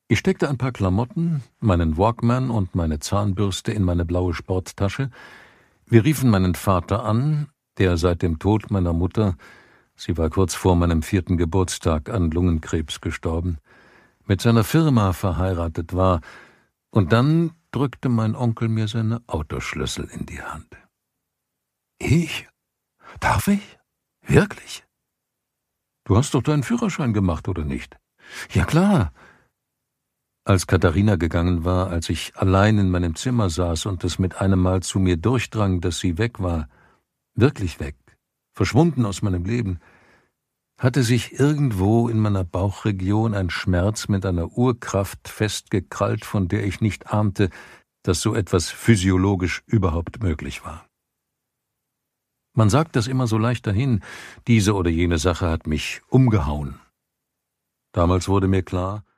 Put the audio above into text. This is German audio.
Ich steckte ein paar Klamotten, meinen Walkman und meine Zahnbürste in meine blaue Sporttasche. Wir riefen meinen Vater an, der seit dem Tod meiner Mutter, sie war kurz vor meinem 4. Geburtstag an Lungenkrebs gestorben, mit seiner Firma verheiratet war, und dann drückte mein Onkel mir seine Autoschlüssel in die Hand. »Ich? Darf ich? Wirklich?« »Du hast doch deinen Führerschein gemacht, oder nicht?« »Ja, klar.« Als Katharina gegangen war, als ich allein in meinem Zimmer saß und es mit einem Mal zu mir durchdrang, dass sie weg war, wirklich weg, verschwunden aus meinem Leben, hatte sich irgendwo in meiner Bauchregion ein Schmerz mit einer Urkraft festgekrallt, von der ich nicht ahnte, dass so etwas physiologisch überhaupt möglich war. Man sagt das immer so leicht dahin, diese oder jene Sache hat mich umgehauen. Damals wurde mir klar,